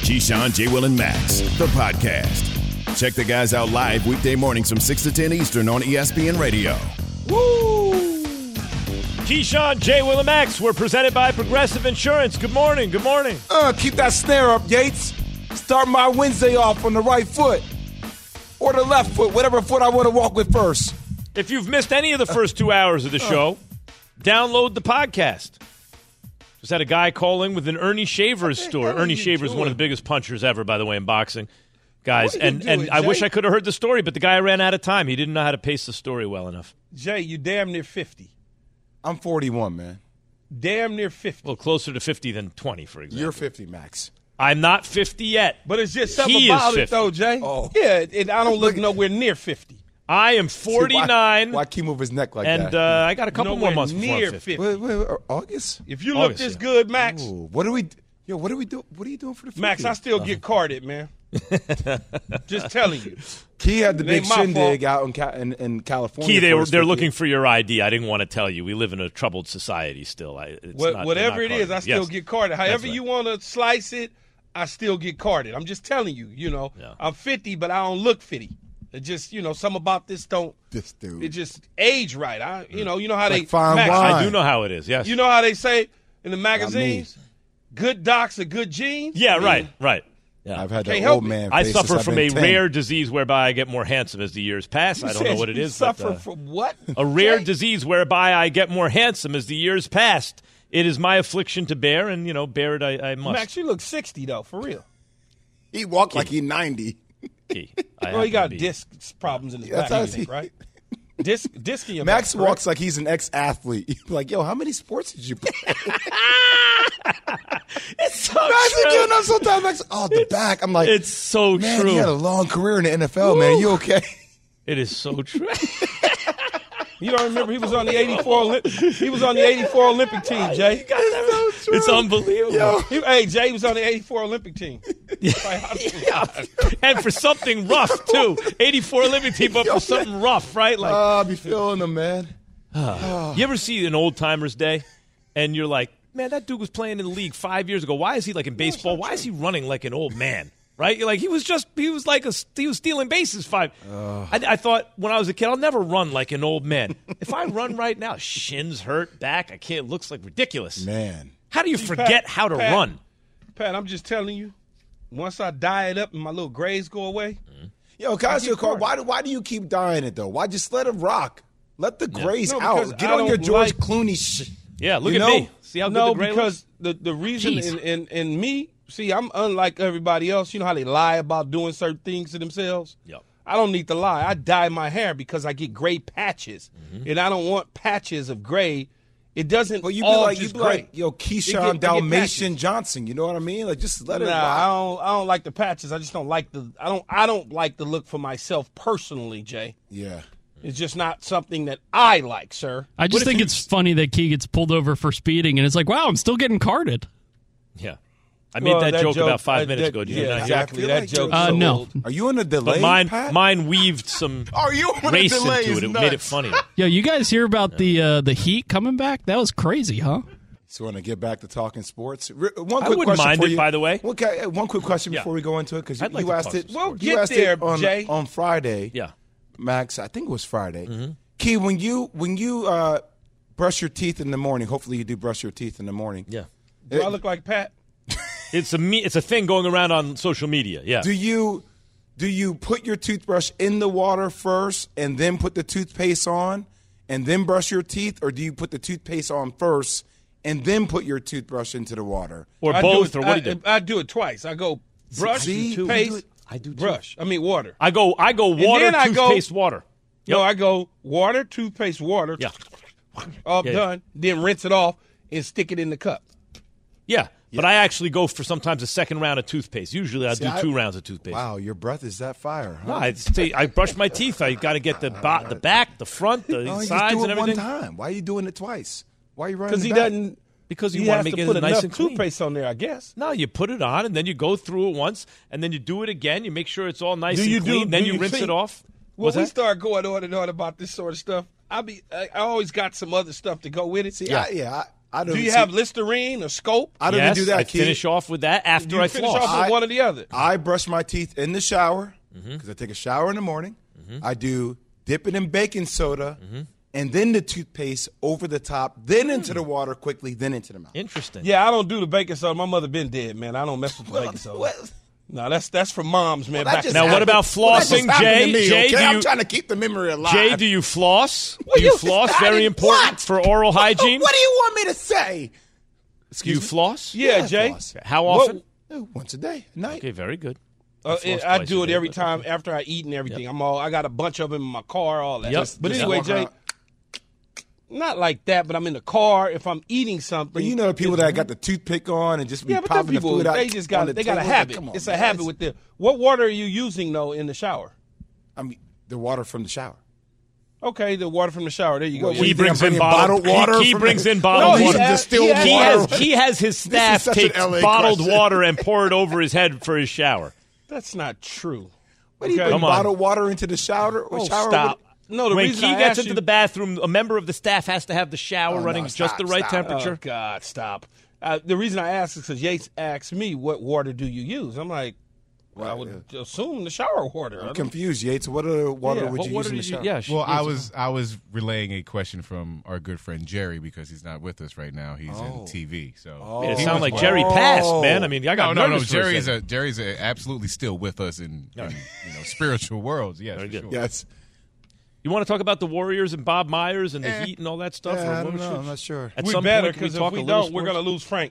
Keyshawn, J. Will, and Max, the podcast. Check the guys out live weekday mornings from 6 to 10 Eastern on ESPN Radio. Woo! Keyshawn, J. Will, and Max, we're presented by Progressive Insurance. Good morning. Good morning. Keep that snare up, Yates. Start my Wednesday off on the right foot or the left foot, whatever foot I want to walk with first. If you've missed any of the first 2 hours of the show, download the podcast. Just had a guy call in with an Ernie Shavers story. Ernie Shavers, one of the biggest punchers ever, by the way, in boxing. Guys, and I wish I could have heard the story, but the guy ran out of time. He didn't know how to pace the story well enough. Jay, you damn near 50. I'm 41, man. Damn near 50. Well, closer to 50 than 20, for example. You're 50, Max. I'm not 50 yet. But it's just something about it, though, Jay. Oh. Yeah, I don't look nowhere near 50. I am 49. Why keep move his neck like and, that? I got a couple more months before near I'm 50. 50. Wait, August? If you look this good, Max. Ooh, what do we do? What are you doing for the 50? Max, I still get carded, man. Just telling you. Key had the big Ain't my shindig out in California. Key, they're looking for your ID. I didn't want to tell you. We live in a troubled society still. Whatever it is, I still get carded. However right. you want to slice it, I still get carded. I'm just telling you, Yeah. I'm 50, but I don't look 50. It just, something about this This dude. it just age right. You know how Like they fine Max, wine. I do know how it is, yes. You know how they say in the magazines, good docs are good genes? Yeah, right. Yeah. I've had Can't that help old it. man I face suffer since from I've a been 10. rare disease whereby I get more handsome as the years pass. I don't know what it is. Suffer but, from what? a rare Jay? disease whereby I get more handsome as the years passed. It is my affliction to bear, and, bear it I must. Max, you look 60, though, for real. He walked like he's 90. Key. Well, he got disc problems in his back, how you think, he- right? Disc in your Max back, walks like he's an ex-athlete. He's like, yo, how many sports did you play? It's so Max is true. giving up sometimes. Max, the back. I'm like, It's so man, true. he had a long career in the NFL, man. You okay? It is so true. You don't remember he was on the 84 He was on the 84 Olympic team, Jay. It's unbelievable. Yo. Hey, Jay was on the 84 Olympic team. And for something rough, too. 84 Olympic team, but for something rough, right? Like, I'll be feeling him, man. you ever see an old timers day and you're like, man, that dude was playing in the league 5 years ago. Why is he like in baseball? Why is he running like an old man? Right? You're like, he was stealing bases I thought when I was a kid, I'll never run like an old man. If I run right now, shins hurt, back, I can't, looks like ridiculous. Man. How do you forget how to run? Pat, I'm just telling you, once I diet up and my little grays go away. Yo, can I ask you a call? Why do you keep dying it, though? Why just let it rock? Let the grays No, because out. Get I on your don't George like- Clooney shit. Yeah, look You at know? me. See how good No, the gray because looks? the reason Jeez. in me, see, I'm unlike everybody else. You know how they lie about doing certain things to themselves? Yep. I don't need to lie. I dye my hair because I get gray patches. And I don't want patches of gray. It doesn't But you be all like, just gray. yo, I Keyshawn get Dalmatian patches. Johnson. You know what I mean? Like, just let it Nah, rock. I don't like the patches. I just don't like I don't like the look for myself personally, Jay. Yeah. It's just not something that I like, sir. I just think it's funny that Key gets pulled over for speeding, and it's like, wow, I'm still getting carded. Yeah. I made that joke about 5 minutes ago. Did you Yeah, not hear? exactly. I feel That like joke. you're- No. Are you in a delay, But Pat? mine weaved some Are you in a race delay? into It's it. It nuts. made it funnier. Yo, you guys hear about the Heat coming back? That was crazy, huh? So want to get back to talking sports? One quick wouldn't question mind for it, you. by the way. Okay, one quick question Yeah. before we go into it, because I'd like you to asked talk it. some Well, sports. You get asked there, it on, Jay. on Friday. Yeah. Max, I think it was Friday. Key, when you brush your teeth in the morning, hopefully you do brush your teeth in the morning. Yeah. Do I look like Pat? It's a thing going around on social media. Yeah. Do you put your toothbrush in the water first and then put the toothpaste on and then brush your teeth, or do you put the toothpaste on first and then put your toothbrush into the water? Or I both, do or it, what do you do? I do it twice. I go brush, See? toothpaste, I do too. brush. I mean water. I go water, then I go- toothpaste, water. No, I go water, toothpaste, water. Yeah. All Yeah. done. Then rinse it off and stick it in the cup. Yeah. But I actually go for sometimes a second round of toothpaste. Usually I do 2 rounds of toothpaste. Wow, your breath is that fire, huh? No, I brush my teeth. I got to get the back, the front, the Oh, you sides, just do and it everything. one time. Why are you doing it twice? Why are you running Because the he back? doesn't. Because you He want has to make to it put nice enough and clean. toothpaste on there, I guess. No, you put it on, and then you go through it once, and then you do it again. You make sure it's all nice Do you and clean. do- then do you you rinse think- it off. When What's we that? start going on and on about this sort of stuff, I always got some other stuff to go with it. See, Yeah. I Do you have Listerine or Scope? I don't even do that, I Keith. finish off with that after You I finish floss. off with one or the other. I brush my teeth in the shower because I take a shower in the morning. I do dip it in baking soda and then the toothpaste over the top, then into the water quickly, then into the mouth. Interesting. Yeah, I don't do the baking soda. My mother been dead, man. I don't mess with the baking soda. No, that's for moms, man. That just Now, what happened- about flossing, that just happened Jay? to me, Jay, okay? do I'm you- trying to keep the memory alive. Jay, do you floss? Do you floss? Very important What? for oral hygiene. What do you want me to say? Do you floss? Yeah, I Jay. floss. How often? Once a day, at night. Okay, very good. I floss do twice it a every day, but time after I eat and everything. I got a bunch of them in my car, all that. Yep. But Just anyway, walk Jay, around. not like that. But I'm in the car if I'm eating something. But you know the people that got the toothpick on and just be yeah, but them popping the people food out. they just on got the they got a table. habit. Come on, It's man. a habit with them. What water are you using though in the shower? I mean, the water from the shower. Okay, the water from the shower. There you go. What, Yeah. you He think brings I'm in bringing bottled water. He from brings the- in bottled No, water. he distilled He water. has his staff such an take LA bottled question. water and pour it over his head for his shower. That's not true. What do you Okay. bring Come on. bottled water into the shower? Or Oh, shower? stop. No, the When reason Key I gets asked into you, the bathroom, a member of the staff has to have the shower Oh, running no, just stop, the right stop. temperature. Oh, God, stop. The reason I asked is because Yates asked me, what water do you use? I'm like, well, I would assume the shower water. I'm confused, Yates. What other water Yeah, would What you water use in the did you? shower? Yeah. Well, I was relaying a question from our good friend Jerry because he's not with us right now. He's in TV. So It he sounded was like Jerry passed, man. I mean, I got no. nervous for a Jerry's second. Jerry's absolutely still with us in spiritual worlds. Yes, Very for good. sure. Yes. You want to talk about the Warriors and Bob Myers and the Heat and all that stuff? Yeah, or I what don't know. should- I'm not sure. At We some better, point, can we because if talk we a little don't, we're sports? going to lose Frank.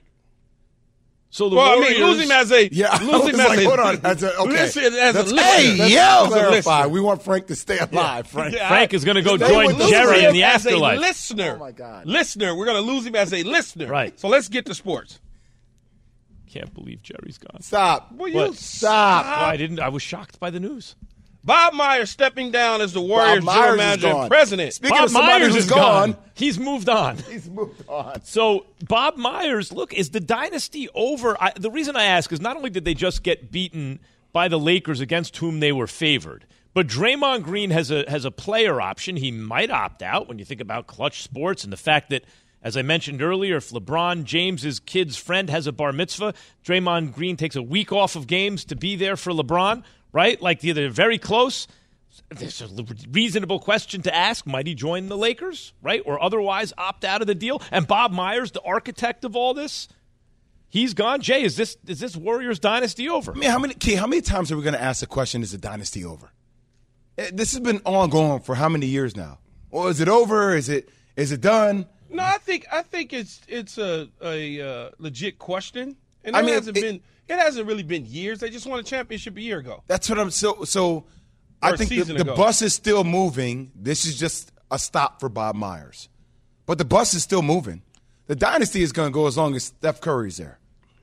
So the Well, I Warriors, mean, lose him as a Yeah, I lose was him as like, a hold on. Okay. Listen, as Let's- a listener. Hey, Let's yo, clarify. clarify. We want Frank to stay alive, Frank. Yeah, Frank is going to go They join would lose Jerry him in the as afterlife. a listener. Oh, my God. Listener, we're going to lose him as a listener. Right. So let's get to sports. Can't believe Jerry's gone. Stop. Will What? you Stop. Oh, I didn't. I was shocked by the news. Bob Myers stepping down as the Warriors Myers general is manager and gone. president. Speaking Bob of somebody Myers who's is gone, He's moved on. he's moved on. So Bob Myers, look, is the dynasty over? The reason I ask is not only did they just get beaten by the Lakers against whom they were favored, but Draymond Green has a player option. He might opt out when you think about Clutch Sports and the fact that, as I mentioned earlier, if LeBron James's kid's friend has a bar mitzvah, Draymond Green takes a week off of games to be there for LeBron, right? Like they're very close. There's a reasonable question to ask. Might he join the Lakers, right? Or otherwise opt out of the deal? And Bob Myers, the architect of all this, he's gone. Jay, is this Warriors dynasty over? I mean, how many times are we going to ask the question, is the dynasty over? This has been ongoing for how many years now? Or is it over? Is it done? No, I think it's a legit question, and I it mean, hasn't really been years. They just won a championship a year ago. That's what I'm so Or I a think season the ago. bus is still moving. This is just a stop for Bob Myers. But the bus is still moving. The dynasty is going to go as long as Steph Curry's there.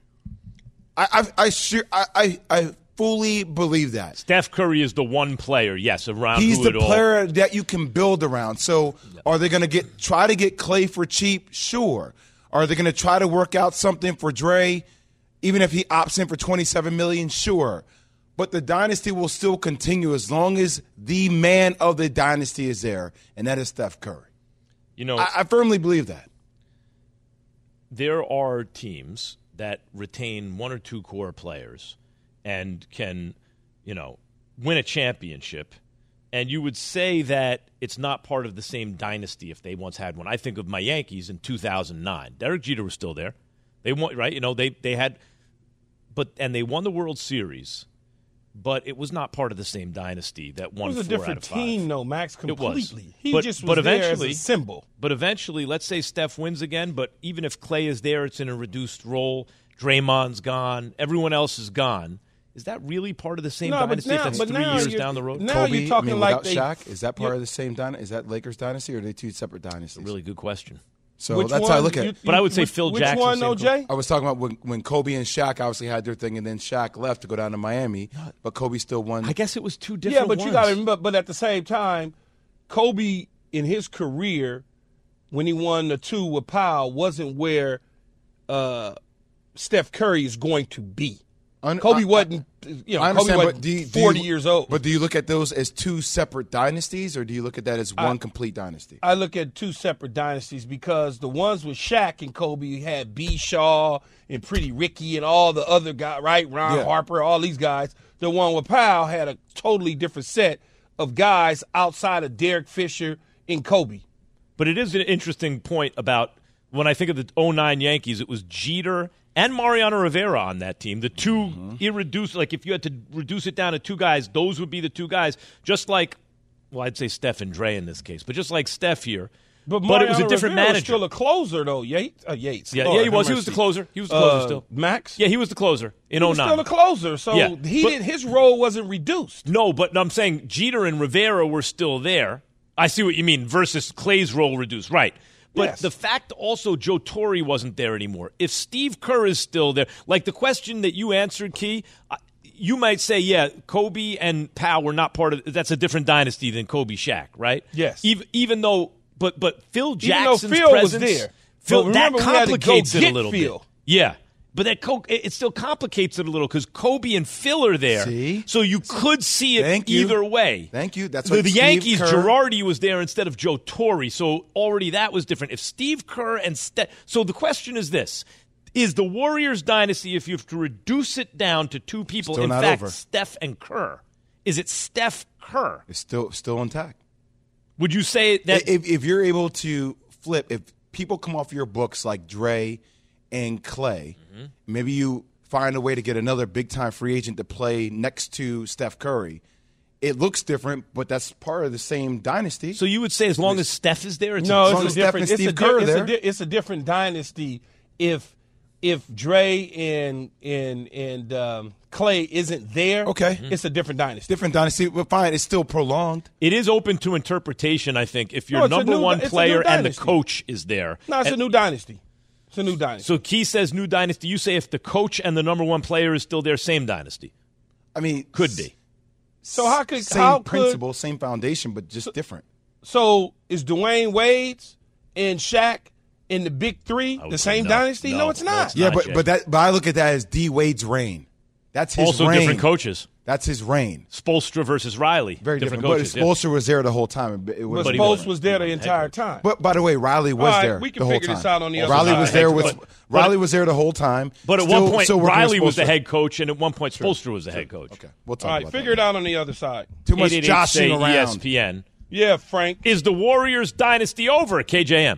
I fully believe that. Steph Curry is the one player, yes, around He's who the it all. player that you can build around. So are they going to try to get Clay for cheap? Sure. Are they going to try to work out something for Dre, even if he opts in for $27 million? Sure. But the dynasty will still continue as long as the man of the dynasty is there, and that is Steph Curry. You know, I firmly believe that. there are teams that retain one or two core players and can, win a championship. And you would say that it's not part of the same dynasty if they once had one. I think of my Yankees in 2009. Derek Jeter was still there. They won, right? They had, and they won the World Series, but it was not part of the same dynasty that won It was a 4 out different of 5. team, though, Max, It was. completely. He But- just but was there as eventually- a symbol. But eventually, let's say Steph wins again, but even if Clay is there, it's in a reduced role. Draymond's gone. Everyone else is gone. Is that really part of the same dynasty if that's 3 years down the road? Now you're talking like without they, Shaq, is that part of the same dynasty? Is that Lakers dynasty, or are they two separate dynasties? Really good question. So Which that's one? how I look at it. But I would say Phil which Jackson, one, same OJ? I was talking about when Kobe and Shaq obviously had their thing, and then Shaq left to go down to Miami, but Kobe still won. I guess it was two different Yeah, but ones. you got to remember. But at the same time, Kobe in his career, when he won the 2 with Powell, wasn't where Steph Curry is going to be. Kobe wasn't, I understand, Kobe but wasn't 40 years old. But do you look at those as two separate dynasties, or do you look at that as one complete dynasty? I look at two separate dynasties because the ones with Shaq and Kobe had B. Shaw and Pretty Ricky and all the other guys, right? Ron Harper, all these guys. The one with Powell had a totally different set of guys outside of Derek Fisher and Kobe. But it is an interesting point about when I think of the 2009 Yankees, it was Jeter and Mariano Rivera on that team. The two irreducible, like if you had to reduce it down to two guys, those would be the two guys. Just like, well, I'd say Steph and Dre in this case, but just like Steph here. But it was a different Rivera manager. Was still a closer though, Yates. Yeah, he was. He was the closer. He was the closer still. Max? Yeah, he was the closer in 2009. He was still a closer, so his role wasn't reduced. No, but I'm saying Jeter and Rivera were still there. I see what you mean, versus Clay's role reduced. Right. But the fact also Joe Torre wasn't there anymore. If Steve Kerr is still there, like the question that you answered, Key, you might say, yeah, Kobe and Powell were not part of – that's a different dynasty than Kobe Shaq, right? Yes. Even though – but Phil Jackson's Phil presence – was there. That complicates it a little Phil. bit. Yeah. But it still complicates it a little because Kobe and Phil are there. See? So you could see it either way. Thank you. That's the what Yankees, Steve Kerr. Girardi was there instead of Joe Torre. So already that was different. If Steve Kerr and so the question is this. Is the Warriors dynasty, if you have to reduce it down to two people, Still in not fact, over. Steph and Kerr, is it Steph Kerr? It's still intact. Would you say that if you're able to flip, if people come off your books like Dre and Clay, maybe you find a way to get another big-time free agent to play next to Steph Curry. It looks different, but that's part of the same dynasty. So you would say as long as Steph is there, it's it's a different dynasty if Dre and Clay isn't there. Okay. It's a different dynasty. Different dynasty, but fine. It's still prolonged. It is open to interpretation, I think, if your number one player and the coach is there. No, it's a new dynasty. It's a new dynasty. So Key says new dynasty. You say if the coach and the number one player is still there, same dynasty. I mean, could be. So same principle, same foundation, but just different. So is Dwayne Wade's and Shaq in the big three the same dynasty? No, it's not. Yeah, but I look at that as D Wade's reign. That's his also reign. Different coaches. That's his reign. Spoelstra versus Riley. Very different. Coaches, but Spoelstra was there the whole time. But Spoelstra was there the entire time. But by the way, Riley was there we can the whole figure time. this out on the other Riley side. was there Riley was there the whole time. But at one point, Riley was the head coach, and at one point, Spoelstra was the head coach. Okay, we'll talk about that. All right, figure it out on the other side. Too much joshing around. ESPN. Yeah, Frank. Is the Warriors dynasty over at KJM?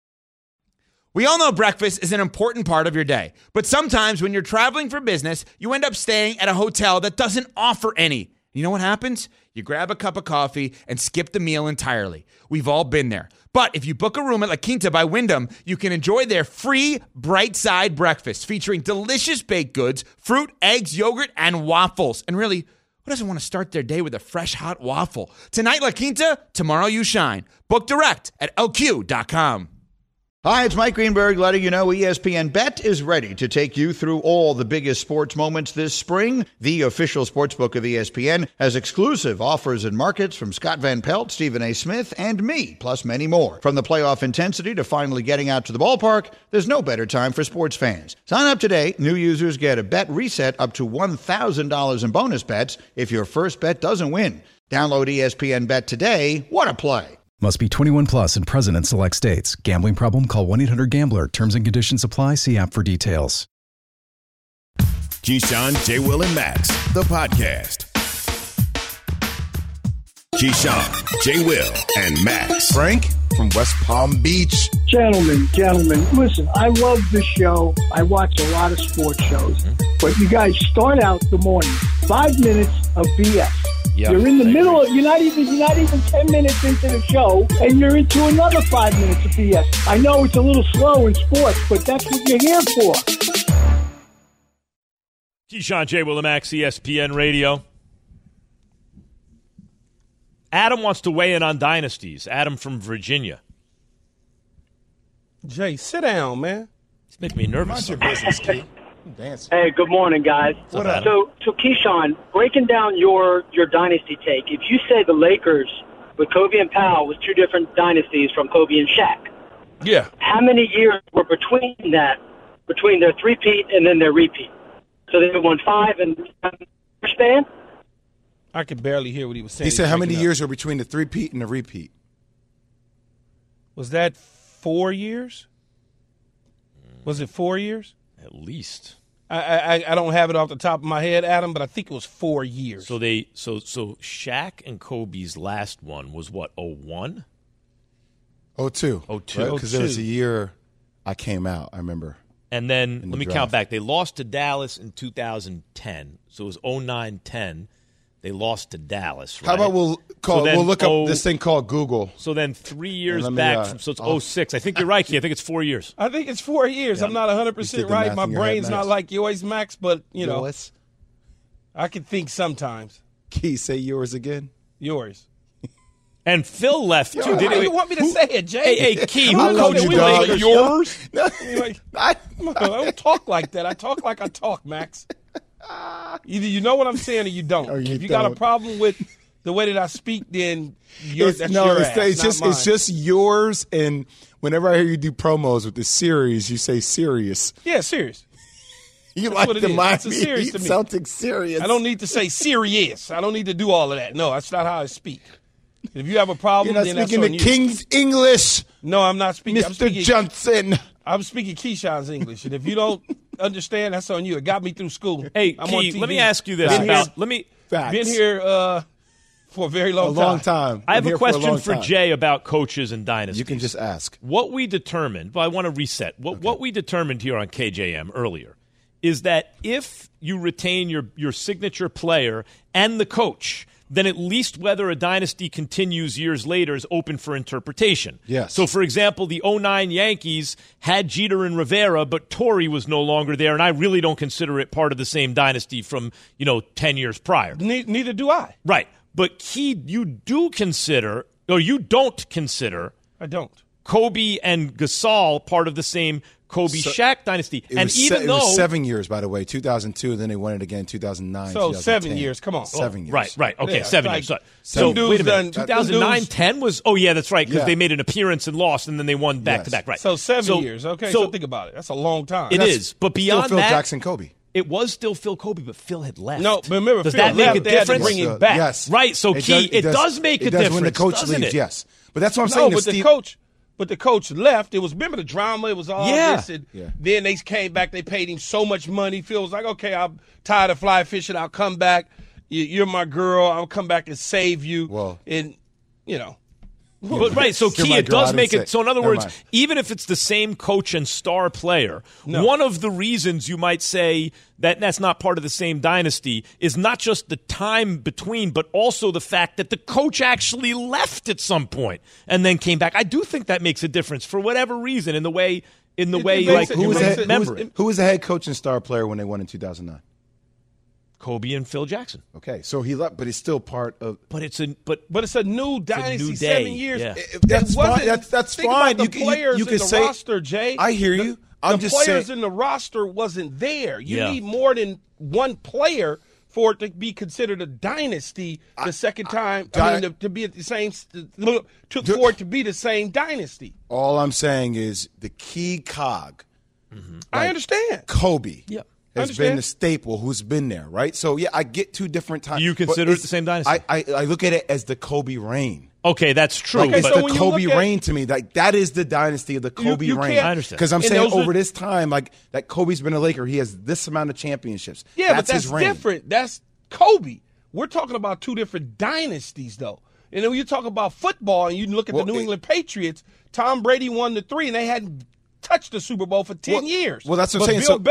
We all know breakfast is an important part of your day, but sometimes when you're traveling for business, you end up staying at a hotel that doesn't offer any. You know what happens? You grab a cup of coffee and skip the meal entirely. We've all been there. But if you book a room at La Quinta by Wyndham, you can enjoy their free Bright Side breakfast featuring delicious baked goods, fruit, eggs, yogurt, and waffles. And really, who doesn't want to start their day with a fresh, hot waffle? Tonight, La Quinta, tomorrow you shine. Book direct at LQ.com. Hi, it's Mike Greenberg letting you know ESPN Bet is ready to take you through all the biggest sports moments this spring. The official sportsbook of ESPN has exclusive offers and markets from Scott Van Pelt, Stephen A. Smith, and me, plus many more. From the playoff intensity to finally getting out to the ballpark, there's no better time for sports fans. Sign up today. New users get a bet reset up to $1,000 in bonus bets if your first bet doesn't win. Download ESPN Bet today. What a play. Must be 21 plus and present in select states. Gambling problem? Call 1-800-GAMBLER. Terms and conditions apply. See app for details. Keyshawn, J. Will, and Max, the podcast. Keyshawn, J. Will, and Max. Frank from West Palm Beach. Gentlemen, listen, I love this show. I watch a lot of sports shows. But you guys start out the morning, 5 minutes of BS. Yep, you're in the middle of, you're not even 10 minutes into the show, and you're into another 5 minutes of BS. I know it's a little slow in sports, but that's what you're here for. Keyshawn, J. Will, and Max, ESPN Radio. Adam wants to weigh in on dynasties. Adam from Virginia. Jay, sit down, man. It's making me nervous. Mind your business, Key. Hey, good morning, guys. What up? So Keyshawn, breaking down your dynasty take, if you say the Lakers with Kobe and Powell was two different dynasties from Kobe and Shaq, yeah, how many years were between their three-peat and then their repeat? So they won 5 in span. I could barely hear what he was saying. He said how many Breaking up. years are between the three-peat and the repeat? Was that 4 years? Was it 4 years? At least. I don't have it off the top of my head, Adam, but I think it was 4 years. So so Shaq and Kobe's last one was what, 01? 02. 02. Because there was a year I came out, I remember. And then, let me draft. count back. They lost to Dallas in 2010. So it was 09-10. They lost to Dallas, right? How about we'll look up this thing called Google. So then 3 years let me, back, so it's 06. I think you're right, Key. I think it's 4 years. I think it's 4 years. Yeah. I'm not 100% right. My brain's not like yours, Max, but, you know, I can think sometimes. Key, say yours again. Yours. And Phil left, too. Why do you want me to say it, Jay? Hey, Key, I who love coached you, the dog. Lakers? Yours? I I don't talk like that. I talk like I talk, Max. Either you know what I'm saying or you don't. Or you if you got a don't. problem with the way that I speak, then that's it's your ass, not mine. it's just yours. And whenever I hear you do promos with the series, you say serious. Yeah, serious. You That's like what it the is. Miami It's a serious to me. Celtics serious. I don't need to say serious. I don't need to do all of that. No, that's not how I speak. If you have a problem, You're not then that's speaking on the you. King's English, No, I'm not speaking. I'm Mr. speaking, Johnson. I'm speaking Keyshawn's English, and if you don't understand, that's on you. It got me through school. Hey, I'm on Key, TV. let me ask you this Facts. about – let me – Facts. Been here for a very a long long time. I have Been a here question long for time. Jay about coaches and dynasties. You can just ask. What we determined, but I want to reset. What we determined here on KJM earlier is that if you retain your signature player and the coach, then at least whether a dynasty continues years later is open for interpretation. Yes. So, for example, the 09 Yankees had Jeter and Rivera, but Torrey was no longer there, and I really don't consider it part of the same dynasty from, 10 years prior. Neither do I. Right. But Key, you do consider, or you don't consider, I don't. Kobe and Gasol part of the same Kobe-Shaq dynasty. It And was even it though was 7 years, by the way, 2002, and then they won it again in 2009. So 7 2010. years. Come on. 7 years. Right. Okay, Yeah, 7 like years. So some wait a minute. dudes 2009-10 was – oh, yeah, that's right, because Yeah. they made an appearance and lost, and then they won back-to-back. Right. So 7 years. Okay, so think about it. That's a long time. It is. But Still beyond Phil that – Jackson, Kobe. it was still Phil Kobe, but Phil had left. No, but remember, does Phil that make left, a they had to difference? bring him back. Yes. Right, so Key, it does make a does difference, when the coach doesn't leaves, it? yes. But that's what I'm No, saying. but the coach left. It was, remember the drama? It was all Yeah. this. And then they came back. They paid him so much money. Phil was like, okay, I'm tired of fly fishing. I'll come back. You're my girl. I'll come back and save you. Well. And, you know. But right, so You're Key, my it girl, I does didn't make say. it. So in other Never words, mind. even if it's the same coach and star player, one of the reasons you might say that that's not part of the same dynasty is not just the time between, but also the fact that the coach actually left at some point and then came back. I do think that makes a difference for whatever reason in the way like Who was, you the, remember it. who was the head coach and star player when they won in 2009? Kobe and Phil Jackson. Okay, so he left, but he's still part of. But it's a new dynasty. new day. 7 years. Yeah. That's fine. That's think fine. About the players you in can the say roster, Jay. I hear you. I'm the just players saying. in the roster wasn't there. You Yeah. need more than one player for it to be considered a dynasty the second time. To be at the same for it to be the same dynasty. All I'm saying is the key cog. I understand. Kobe. Yeah. Has been the staple who's been there, right? So, yeah, I get two different times. Do you consider it the same dynasty? I look at it as the Kobe reign. Okay, that's true. Like, it's but the Kobe reign to me. Like, that is the dynasty of the Kobe reign. I understand. Because I'm And saying those are- over this time, like, that Kobe's been a Laker. He has this amount of championships. Yeah, but that's his reign. different. That's Kobe. We're talking about two different dynasties, though. And then when you talk about football and you look at the New England Patriots, Tom Brady won the 3, and they hadn't touched the Super Bowl for 10 years. Well, that's what I'm saying. Bill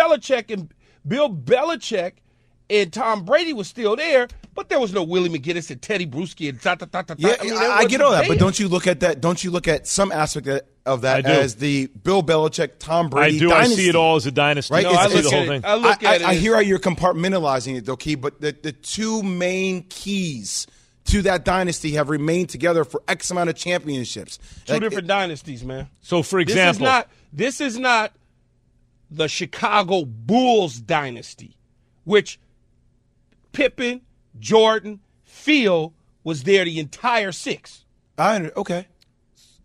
Belichick and Tom Brady was still there, but there was no Willie McGinnis and Teddy Bruschi and Yeah, I mean, I get all that, but there. don't you look at that? Don't you look at some aspect of that I do. as the Bill Belichick, Tom Brady I do. dynasty? I see it all as a dynasty. Right? No, It's- I look it's- the at whole it. thing. I look at it. I as- hear how you're compartmentalizing it, though, Key, but the two main keys to that dynasty have remained together for X amount of championships. two different dynasties, man. So, for example, This is not the Chicago Bulls dynasty, which Pippen, Jordan, Phil was there the entire 6. Okay.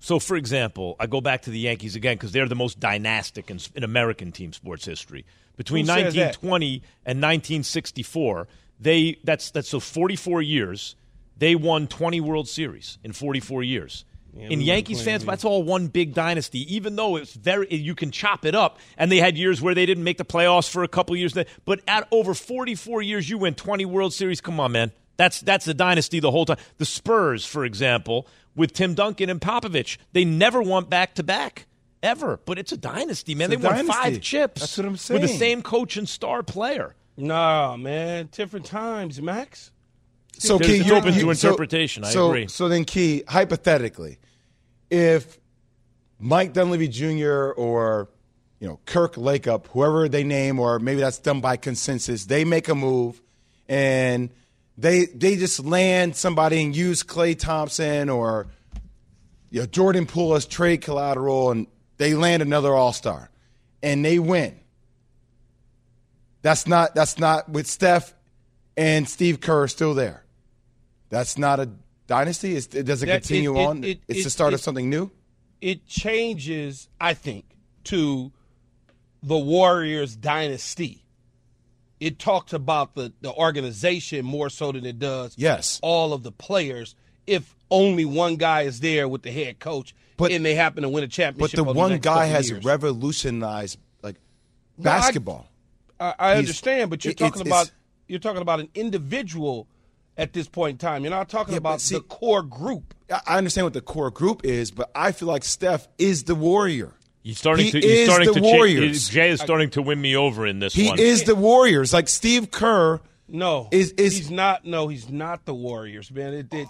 So, for example, I go back to the Yankees again because they're the most dynastic in American team sports history. Between 1920 and 1964, that's 44 years. They won 20 World Series in 44 years. Yeah, in Yankees fans, that's all one big dynasty, even though it's you can chop it up. And they had years where they didn't make the playoffs for a couple years. But at over 44 years, you win 20 World Series. Come on, man. That's a dynasty the whole time. The Spurs, for example, with Tim Duncan and Popovich, they never won back-to-back, ever. But it's a dynasty, man. They won 5 chips. That's what I'm saying. With the same coach and star player. Nah, man. Different times, Max. So, Key, it's open to interpretation. I agree. So then, Key, hypothetically, if Mike Dunleavy Jr. or Kirk Lakeup, whoever they name, or maybe that's done by consensus, they make a move and they just land somebody and use Klay Thompson or Jordan Poole as trade collateral, and they land another All-Star and they win. That's not with Steph and Steve Kerr still there. That's not a dynasty? Does it continue on? It's the start of something new? It changes, I think, to the Warriors dynasty. It talks about the organization more so than it does all of the players. If only one guy is there with the head coach and they happen to win a championship. But the one guy has revolutionized basketball. I understand, but you're talking about an individual at this point in time. You're not talking about the core group. I understand what the core group is, but I feel like Steph is the Warrior. He's starting to Warriors. Jay is starting to win me over in this one. He is the Warriors. Like Steve Kerr. He's not. No, he's not the Warriors, man. Go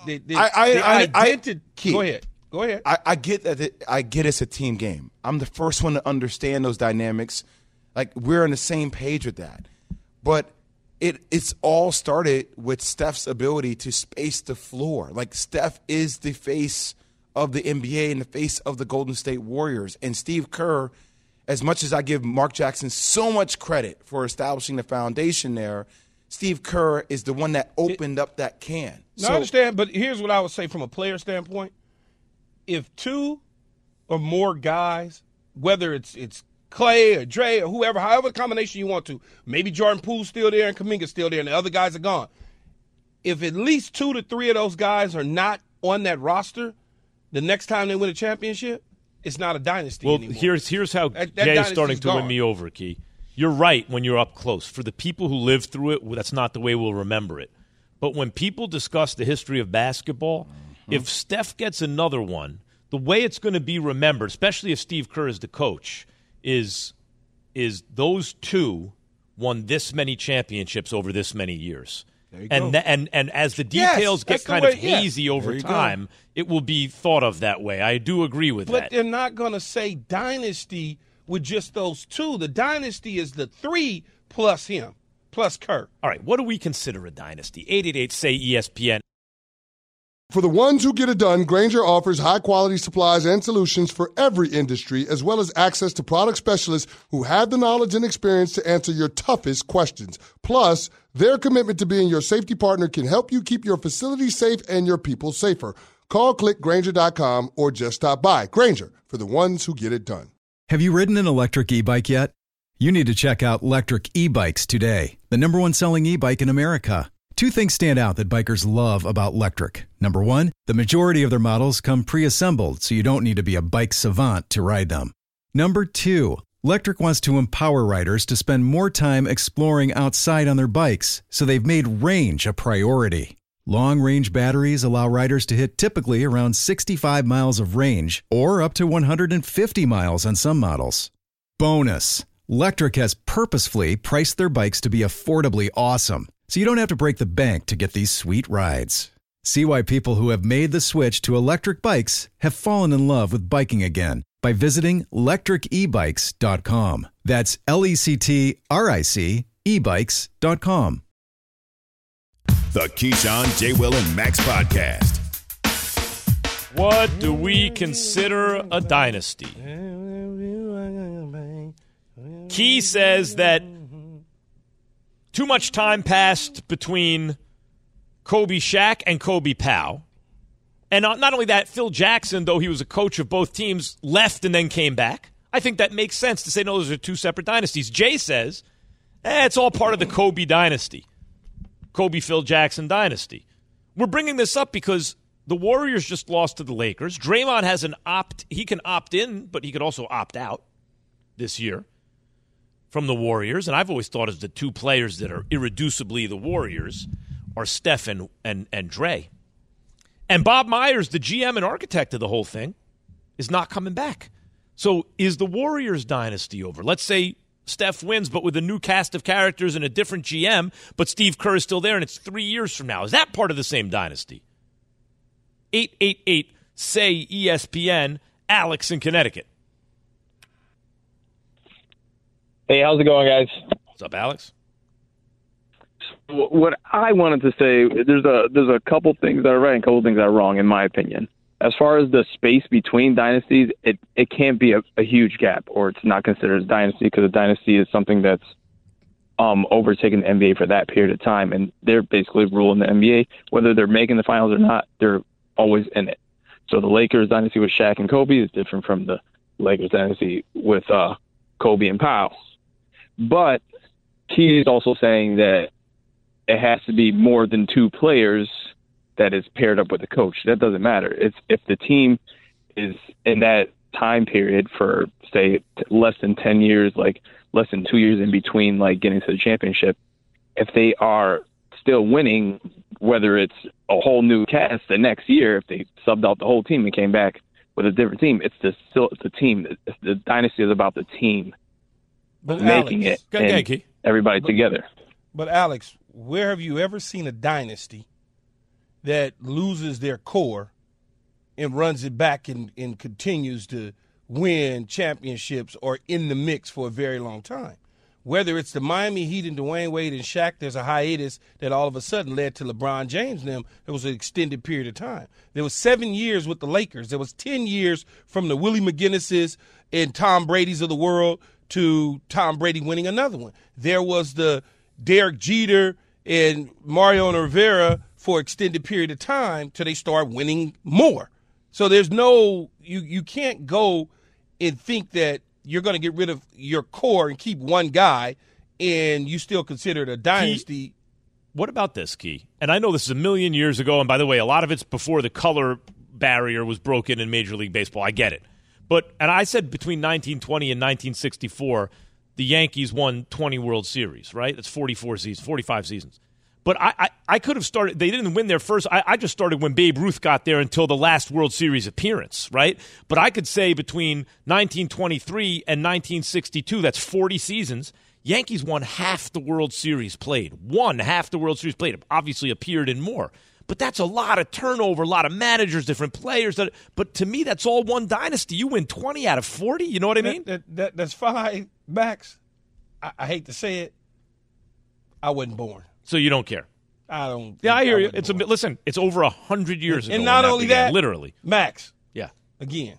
ahead. I get that. I get it's a team game. I'm the first one to understand those dynamics. Like, we're on the same page with that. But it's all started with Steph's ability to space the floor. Like, Steph is the face of the NBA and the face of the Golden State Warriors. And Steve Kerr, as much as I give Mark Jackson so much credit for establishing the foundation there, Steve Kerr is the one that opened up that can. No, I understand, but here's what I would say from a player standpoint. If 2 or more guys, whether it's Klay or Dre or whoever, however combination you want to, maybe Jordan Poole's still there and Kuminga's still there and the other guys are gone. If at least 2 to 3 of those guys are not on that roster, the next time they win a championship, it's not a dynasty anymore. Here's how Jay is starting to win me over, Key. You're right when you're up close. For the people who lived through it, that's not the way we'll remember it. But when people discuss the history of basketball, if Steph gets another one, the way it's going to be remembered, especially if Steve Kerr is the coach, is those 2 won this many championships over this many years. And as the details get kind of hazy over time, it will be thought of that way. I do agree with that. But they're not going to say dynasty with just those 2. The dynasty is the 3 plus him, plus Kerr. All right, what do we consider a dynasty? 888-SAY-ESPN. For the ones who get it done, Grainger offers high-quality supplies and solutions for every industry, as well as access to product specialists who have the knowledge and experience to answer your toughest questions. Plus, their commitment to being your safety partner can help you keep your facility safe and your people safer. Call, click Grainger.com, or just stop by. Grainger, for the ones who get it done. Have you ridden an electric e-bike yet? You need to check out Lectric E-Bikes today, the #1 selling e-bike in America. 2 things stand out that bikers love about Lectric. Number 1, the majority of their models come pre-assembled, so you don't need to be a bike savant to ride them. Number 2, Lectric wants to empower riders to spend more time exploring outside on their bikes, so they've made range a priority. Long-range batteries allow riders to hit typically around 65 miles of range, or up to 150 miles on some models. Bonus, Lectric has purposefully priced their bikes to be affordably awesome, so you don't have to break the bank to get these sweet rides. See why people who have made the switch to electric bikes have fallen in love with biking again by visiting lectricebikes.com. That's LECTRIC ebikes.com. The Keyshawn, J. Will, and Max podcast. What do we consider a dynasty? Key says that too much time passed between Kobe Shaq and Kobe Powell, And not only that, Phil Jackson, though he was a coach of both teams, left and then came back. I think that makes sense to say, no, those are two separate dynasties. Jay says, it's all part of the Kobe dynasty. Kobe, Phil Jackson dynasty. We're bringing this up because the Warriors just lost to the Lakers. Draymond has he can opt in, but he could also opt out this year from the Warriors. And I've always thought of the two players that are irreducibly the Warriors are Steph and Dre. And Bob Myers, the GM and architect of the whole thing, is not coming back. So is the Warriors dynasty over? Let's say Steph wins, but with a new cast of characters and a different GM, but Steve Kerr is still there, and it's 3 years from now. Is that part of the same dynasty? 888-SAY-ESPN, Alex in Connecticut. Hey, how's it going, guys? What's up, Alex? What I wanted to say, there's a couple things that are right and a couple things that are wrong, in my opinion. As far as the space between dynasties, it can't be a huge gap, or it's not considered a dynasty, because a dynasty is something that's overtaken the NBA for that period of time, and they're basically ruling the NBA. Whether they're making the finals or not, they're always in it. So the Lakers dynasty with Shaq and Kobe is different from the Lakers dynasty with Kobe and Powell. But Key is also saying that it has to be more than two players that is paired up with a coach. That doesn't matter. If the team is in that time period for, say, less than 10 years, like less than 2 years in between, like getting to the championship, if they are still winning, whether it's a whole new cast the next year, if they subbed out the whole team and came back with a different team, it's the team. The dynasty is about the team making Alex, it and everybody together. But Alex, where have you ever seen a dynasty that loses their core and runs it back and continues to win championships or in the mix for a very long time? Whether it's the Miami Heat and Dwayne Wade and Shaq, there's a hiatus that all of a sudden led to LeBron James and them. It was an extended period of time. There was 7 years with the Lakers. There was 10 years from the Willie McGinnises and Tom Brady's of the world to Tom Brady winning another one. There was the Derek Jeter and Mariano Rivera for extended period of time till they start winning more. So there's no you can't go and think that you're going to get rid of your core and keep one guy and you still consider it a dynasty. Key, what about this, Key? And I know this is a million years ago, and by the way, a lot of it's before the color barrier was broken in Major League Baseball. I get it. And I said between 1920 and 1964, the Yankees won 20 World Series, right? That's 45 seasons. But I could have started – they didn't win their first – I just started when Babe Ruth got there until the last World Series appearance, right? But I could say between 1923 and 1962, that's 40 seasons, Yankees won half the World Series played. Obviously appeared in more. But that's a lot of turnover, a lot of managers, different players. But to me, that's all one dynasty. You win 20 out of 40, you know what I mean? That's fine, Max. I hate to say it. I wasn't born. So you don't care? I don't. Yeah, I hear you. Listen, it's over 100 years ago. And not only that, literally. Max. Yeah. Again,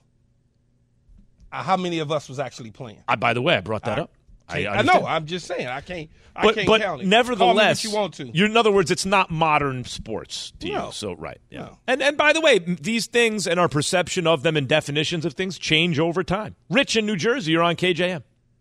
how many of us was actually playing? By the way, I brought that up. I know. I'm just saying. I can't count it. Nevertheless, call me what you want to. In other words, it's not modern sports to you. So right. Yeah. No. And by the way, these things and our perception of them and definitions of things change over time. Rich in New Jersey, you're on KJM.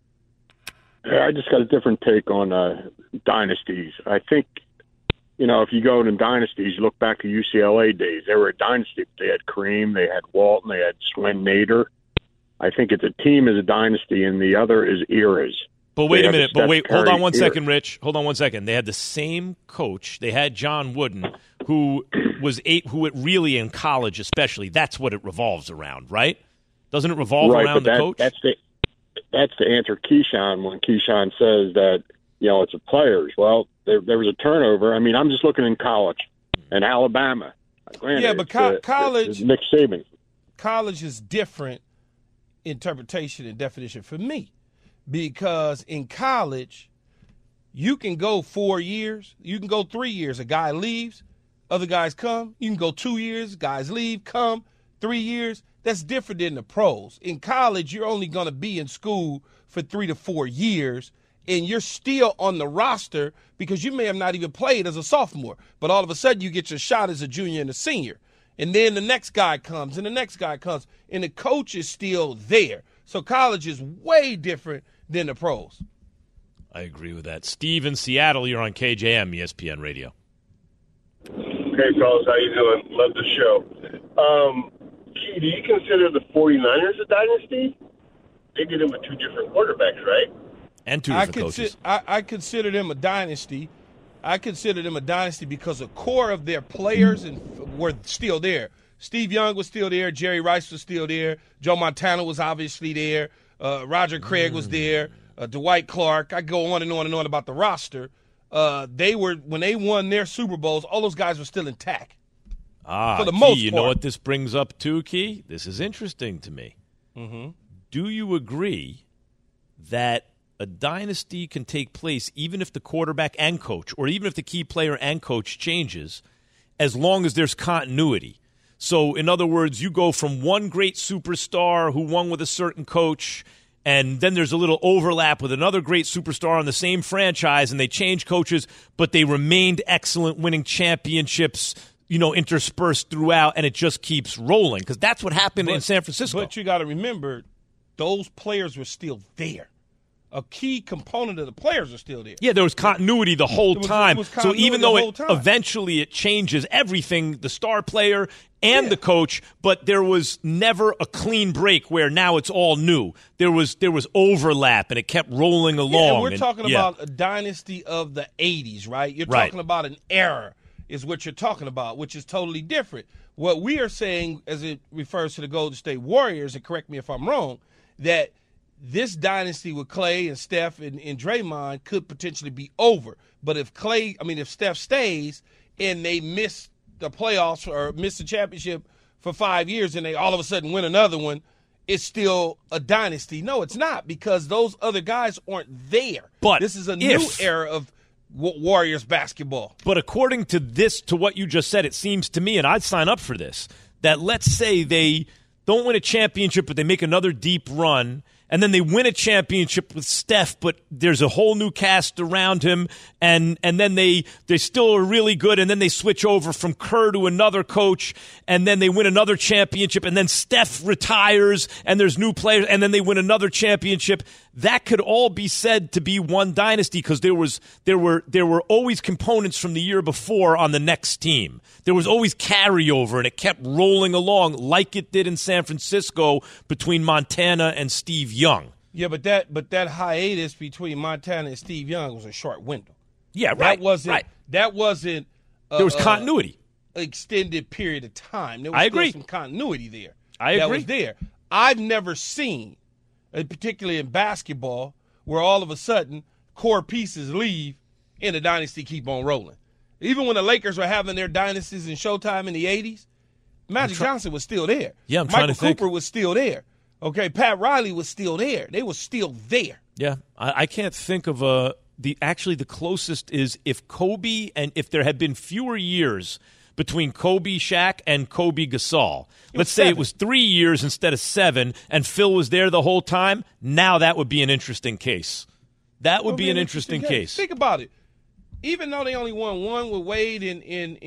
I just got a different take on dynasties. I think, if you go to dynasties, you look back to UCLA days. They were a dynasty. They had Kareem, they had Walton, they had Swin Nader. I think it's a team is a dynasty, and the other is eras. But wait a minute. Hold on one second, Rich. Hold on one second. They had the same coach. They had John Wooden, who it really in college especially, that's what it revolves around, right? Doesn't it revolve around the coach? That's to answer Keyshawn when Keyshawn says that, it's the players. Well, there was a turnover. I mean, I'm just looking in college and Alabama. Granted, yeah, but college, Nick Saban. College is different interpretation and definition for me, because in college, you can go 4 years, you can go 3 years. A guy leaves, other guys come. You can go 2 years, guys leave, come 3 years. That's different than the pros. In college, you're only going to be in school for 3 to 4 years, and you're still on the roster because you may have not even played as a sophomore, but all of a sudden you get your shot as a junior and a senior. And then the next guy comes, and the next guy comes, and the coach is still there. So college is way different than the pros. I agree with that. Steve in Seattle, you're on KJM, ESPN Radio. Hey, fellas, how you doing? Love the show. Key, do you consider the 49ers a dynasty? They did it with two different quarterbacks, right? And two different coaches. I consider them a dynasty. I consider them a dynasty because the core of their players were still there. Steve Young was still there. Jerry Rice was still there. Joe Montana was obviously there. Roger Craig was there. Dwight Clark. I go on and on and on about the roster. When they won their Super Bowls, all those guys were still intact. For the most part. You know what this brings up too, Key? This is interesting to me. Mm-hmm. Do you agree that a dynasty can take place even if the quarterback and coach, or even if the key player and coach changes, as long as there's continuity? So, in other words, you go from one great superstar who won with a certain coach, and then there's a little overlap with another great superstar on the same franchise, and they change coaches, but they remained excellent, winning championships, interspersed throughout, and it just keeps rolling. Because that's what happened in San Francisco. But you got to remember, those players were still there. A key component of the players are still there. Yeah, there was continuity the whole time. So even though eventually it changes everything, the star player and the coach, but there was never a clean break where now it's all new. There was overlap, and it kept rolling along. Yeah, and we're talking about a dynasty of the 80s, right? You're talking about an era is what you're talking about, which is totally different. What we are saying, as it refers to the Golden State Warriors, and correct me if I'm wrong, that this dynasty with Clay and Steph and Draymond could potentially be over. But if Steph stays and they miss the playoffs or miss the championship for 5 years and they all of a sudden win another one, it's still a dynasty. No, it's not, because those other guys aren't there. But this is a new era of Warriors basketball. But according to what you just said, it seems to me, and I'd sign up for this, that let's say they don't win a championship, but they make another deep run, and then they win a championship with Steph, but there's a whole new cast around him, and then they still are really good, and then they switch over from Kerr to another coach, and then they win another championship, and then Steph retires, and there's new players, and then they win another championship. That could all be said to be one dynasty, because there were always components from the year before on the next team. There was always carryover, and it kept rolling along like it did in San Francisco between Montana and Steve Young. Yeah, but that hiatus between Montana and Steve Young was a short window. Yeah, right. That wasn't there was continuity. Extended period of time. There was I agree. Still some continuity there. I agree. That was there. I've never seen, particularly in basketball, where all of a sudden core pieces leave and the dynasty keep on rolling. Even when the Lakers were having their dynasties in Showtime in the 80s, Magic Johnson was still there. Yeah, I'm trying to think. Michael Cooper was still there. Okay, Pat Riley was still there. They were still there. Yeah, I can't think of the closest is if Kobe, and if there had been fewer years between Kobe, Shaq, and Kobe Gasol. Let's say it was 3 years instead of 7, and Phil was there the whole time. Now that would be an interesting case. That would be an interesting case. Think about it. Even though they only won one with Wade and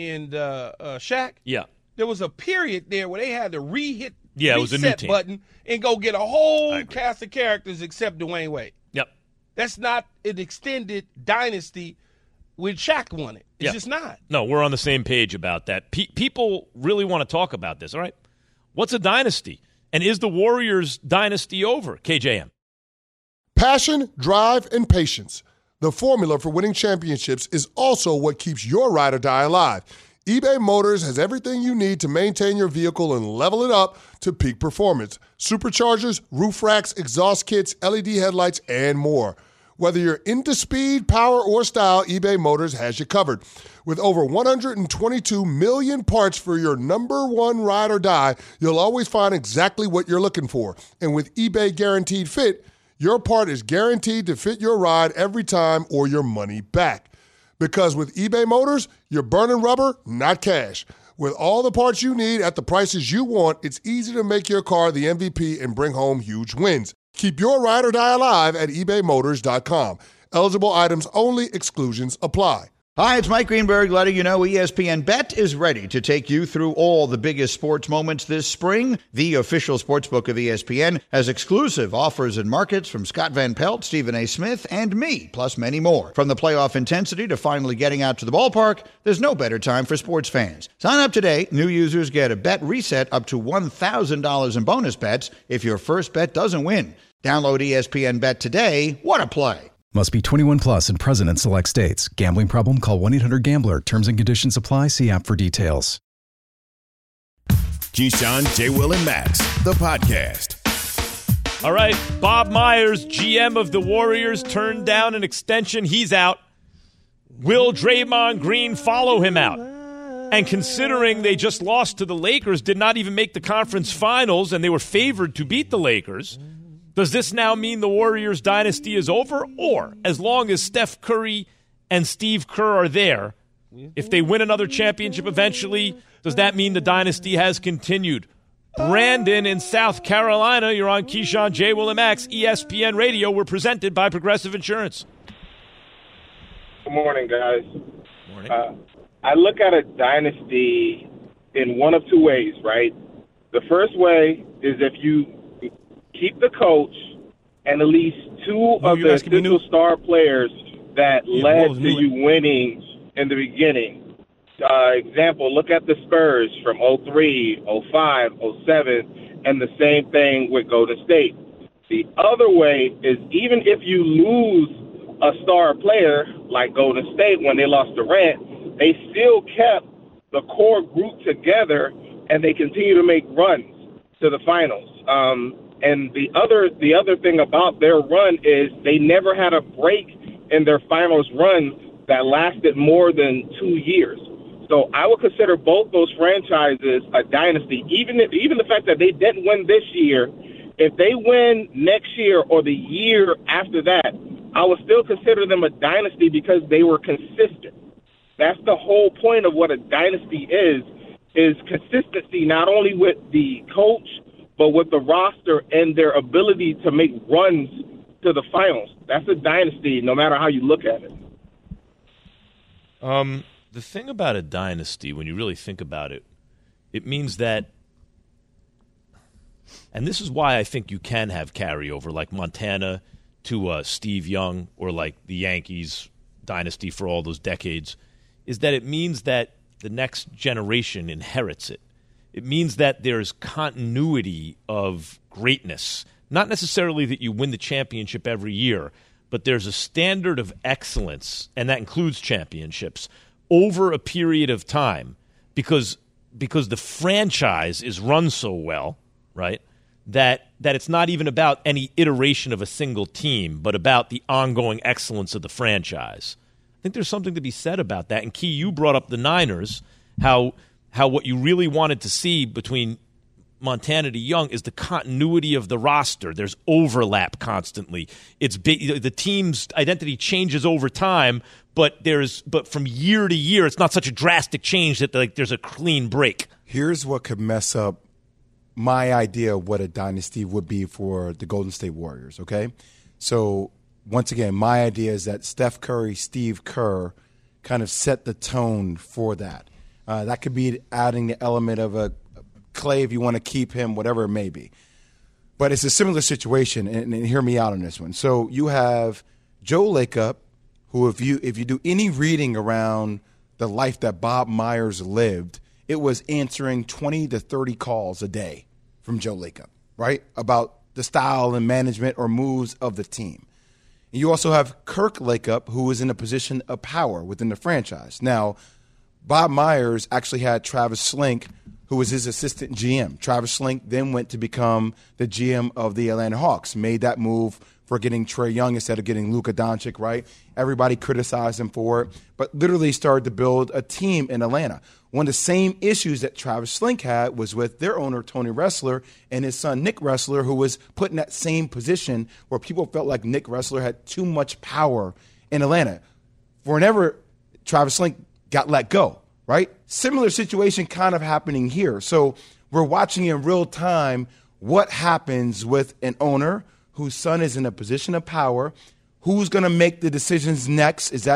Shaq, there was a period there where they had to it was a new team button and go get a whole cast of characters except Dwayne Wade. Yep. That's not an extended dynasty when Shaq won it. It's just not. No, we're on the same page about that. People really want to talk about this, all right? What's a dynasty? And is the Warriors dynasty over? KJM. Passion, drive, and patience. The formula for winning championships is also what keeps your ride or die alive. eBay Motors has everything you need to maintain your vehicle and level it up to peak performance. Superchargers, roof racks, exhaust kits, LED headlights, and more. Whether you're into speed, power, or style, eBay Motors has you covered. With over 122 million parts for your number one ride or die, you'll always find exactly what you're looking for. And with eBay Guaranteed Fit, your part is guaranteed to fit your ride every time or your money back. Because with eBay Motors, you're burning rubber, not cash. With all the parts you need at the prices you want, it's easy to make your car the MVP and bring home huge wins. Keep your ride or die alive at ebaymotors.com. Eligible items only. Exclusions apply. Hi, it's Mike Greenberg letting you know ESPN Bet is ready to take you through all the biggest sports moments this spring. The official sportsbook of ESPN has exclusive offers and markets from Scott Van Pelt, Stephen A. Smith, and me, plus many more. From the playoff intensity to finally getting out to the ballpark, there's no better time for sports fans. Sign up today. New users get a bet reset up to $1,000 in bonus bets if your first bet doesn't win. Download ESPN Bet today. What a play. Must be 21 plus and present in select states. Gambling problem? Call 1-800-GAMBLER. Terms and conditions apply. See app for details. Keyshawn, J. Will, and Max, the podcast. All right, Bob Myers, GM of the Warriors, turned down an extension. He's out. Will Draymond Green follow him out? And considering they just lost to the Lakers, did not even make the conference finals, and they were favored to beat the Lakers, does this now mean the Warriors dynasty is over? Or, as long as Steph Curry and Steve Kerr are there, if they win another championship eventually, does that mean the dynasty has continued? Brandon in South Carolina, you're on Keyshawn, J. Will, and Max, ESPN Radio. We're presented by Progressive Insurance. Good morning, guys. Morning. I look at a dynasty in one of two ways, right? The first way is if you keep the coach and at least two of the essential star players that led to you winning in the beginning. Example, look at the Spurs from 03, 05, 07, and the same thing with Golden State. The other way is even if you lose a star player like Golden State when they lost Durant, they still kept the core group together and they continue to make runs to the finals. And the other thing about their run is they never had a break in their finals run that lasted more than 2 years. So I would consider both those franchises a dynasty. Even the fact that they didn't win this year, if they win next year or the year after that, I would still consider them a dynasty because they were consistent. That's the whole point of what a dynasty is consistency, not only with the coach, but with the roster and their ability to make runs to the finals. That's a dynasty, no matter how you look at it. The thing about a dynasty, when you really think about it, it means that, and this is why I think you can have carryover, like Montana to Steve Young, or like the Yankees dynasty for all those decades, is that it means that the next generation inherits it. It means that there's continuity of greatness. Not necessarily that you win the championship every year, but there's a standard of excellence, and that includes championships, over a period of time because the franchise is run so well, right, that it's not even about any iteration of a single team, but about the ongoing excellence of the franchise. I think there's something to be said about that. And, Key, you brought up the Niners, how what you really wanted to see between Montana to Young is the continuity of the roster. There's overlap constantly. The team's identity changes over time, but from year to year, it's not such a drastic change that there's a clean break. Here's what could mess up my idea of what a dynasty would be for the Golden State Warriors, okay? So, once again, my idea is that Steph Curry, Steve Kerr kind of set the tone for that. That could be adding the element of a Clay if you want to keep him, whatever it may be. But it's a similar situation, and hear me out on this one. So you have Joe Lacob, who if you do any reading around the life that Bob Myers lived, it was answering 20 to 30 calls a day from Joe Lacob, right, about the style and management or moves of the team. And you also have Kirk Lacob, who was in a position of power within the franchise. Now, Bob Myers actually had Travis Slink, who was his assistant GM. Travis Slink then went to become the GM of the Atlanta Hawks, made that move for getting Trae Young instead of getting Luka Doncic, right? Everybody criticized him for it, but literally started to build a team in Atlanta. One of the same issues that Travis Slink had was with their owner, Tony Ressler, and his son, Nick Ressler, who was put in that same position where people felt like Nick Ressler had too much power in Atlanta. Whenever Travis Slink got let go, right? Similar situation kind of happening here. So we're watching in real time what happens with an owner whose son is in a position of power. Who's going to make the decisions next? Is that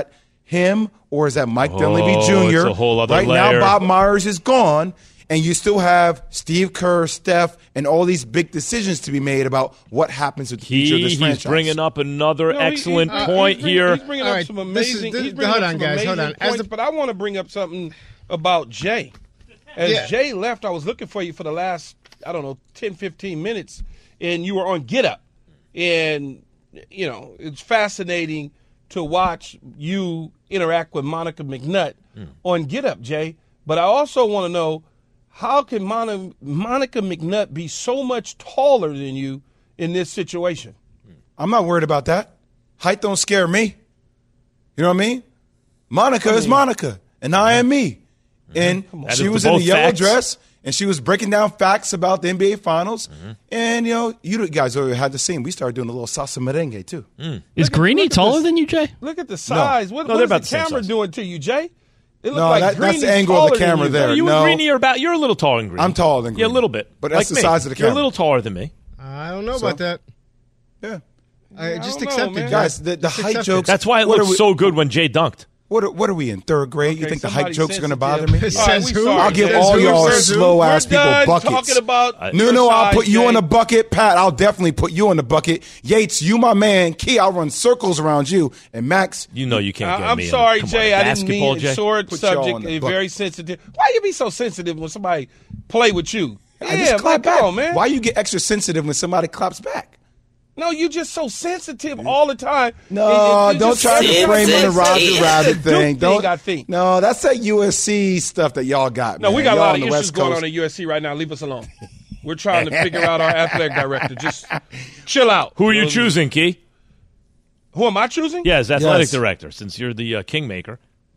him or is that Mike Dunleavy Jr.? It's a whole other right layer. now, Bob Myers is gone, and you still have Steve Kerr, Steph, and all these big decisions to be made about what happens with the future of this franchise. He's bringing up another excellent point here. He's bringing up some amazing. Hold on, guys. Hold on. But I want to bring up something about Jay. As Jay left, I was looking for you for the last, 10, 15 minutes, and you were on Get Up. And, it's fascinating to watch you interact with Monica McNutt on Get Up, Jay. But I also want to know, how can Monica McNutt be so much taller than you in this situation? I'm not worried about that. Height don't scare me. You know what I mean? Monica is Monica, and I am me. And she was in the yellow dress, and she was breaking down facts about the NBA Finals. And, you guys already had the scene. We started doing a little salsa merengue, too. Is Greeny taller than you, Jay? Look at the size. No. What they're is about the the same camera size. doing to you, Jay? It No, like that's the angle of the camera there. You No. and Greeny you're a little taller than Greeny. I'm taller than Greeny. Yeah, a little bit. But that's Like the me. size of the You're camera. a little taller than me. I don't know about that. Yeah. I just don't know, accepted man. it. Guys, the Just height accept jokes. That's why it what looked are we- so good when Jay dunked. What are we in, third grade? You Okay, think the somebody height jokes are going to sensitive. bother me? All right, we sorry. I'll give Says all who? y'all Says who? slow-ass We're people done buckets. talking about No, your I'll side, put you Jay. in a bucket. Pat, I'll definitely put you in the bucket. Yates, you my man. Key, I'll run circles around you. And Max. You know you can't get I'm me. sorry, Come Jay. on, I didn't basketball, mean Jay. short Put y'all subject. on the Very sensitive. Why you be so sensitive when somebody play with you? I just clap come back. on, man. Why you get extra sensitive when somebody claps back? No, you just so sensitive all the time. No, don't try to frame in the Roger Rabbit thing. Don't. Don't. No, that's that USC stuff that y'all got. No, man. we got a Y'all lot on of the issues West going Coast. on at USC right now. Leave us alone. We're trying to figure out our athletic director. Just chill out. Who are you choosing, Key? Who am I choosing? Yeah, as athletic director, since you're the kingmaker.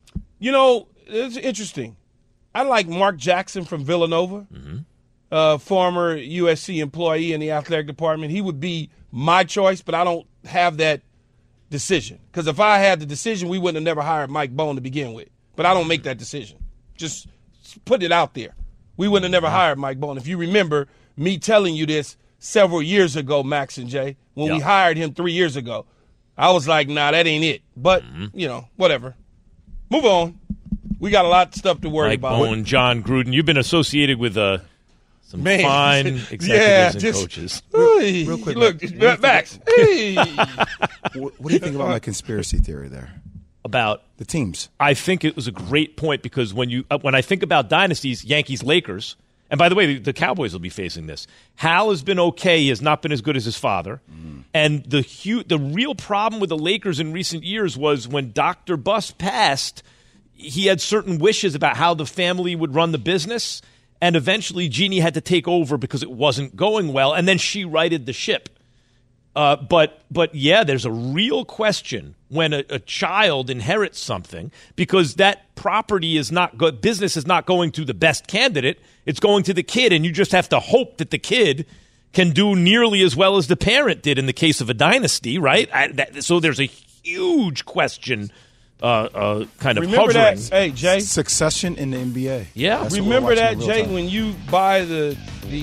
It's interesting. I like Mark Jackson from Villanova, former USC employee in the athletic department. He would be my choice, but I don't have that decision. Because if I had the decision, we wouldn't have never hired Mike Bone to begin with. But I don't make that decision. Just put it out there. We wouldn't have never hired Mike Bone. If you remember me telling you this several years ago, Max and Jay, when we hired him 3 years ago, I was like, nah, that ain't it. But, whatever. Move on. We got a lot of stuff to worry Mike about. Bone, John Gruden. You've been associated with some fine executives and coaches. Real quick, look, Max. Hey. What do you think about my conspiracy theory there? About the teams. I think it was a great point because when I think about dynasties, Yankees, Lakers, and by the way, the Cowboys will be facing this. Hal has been okay. He has not been as good as his father. And the real problem with the Lakers in recent years was when Dr. Buss passed, he had certain wishes about how the family would run the business. And eventually Jeannie had to take over because it wasn't going well. And then she righted the ship. But yeah, there's a real question when a child inherits something because that property is not good. Business is not going to the best candidate. It's going to the kid. And you just have to hope that the kid can do nearly as well as the parent did in the case of a dynasty, right? So there's a huge question kind of Remember hovering. that, hey, Jay? Succession in the NBA. Yeah. That's what we're Remember watching that, in real Jay, time. when you buy the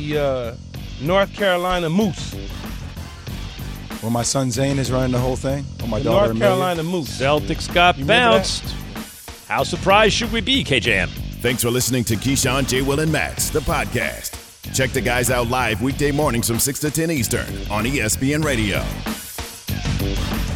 North Carolina Moose. Well, my son Zane is running the whole thing. Or my The daughter North Amelia. Carolina Moose. Celtics got You remember bounced. How surprised should we be, KJM? Thanks for listening to Keyshawn, J. Will, and Max, the podcast. Check the guys out live weekday mornings from 6 to 10 Eastern on ESPN Radio.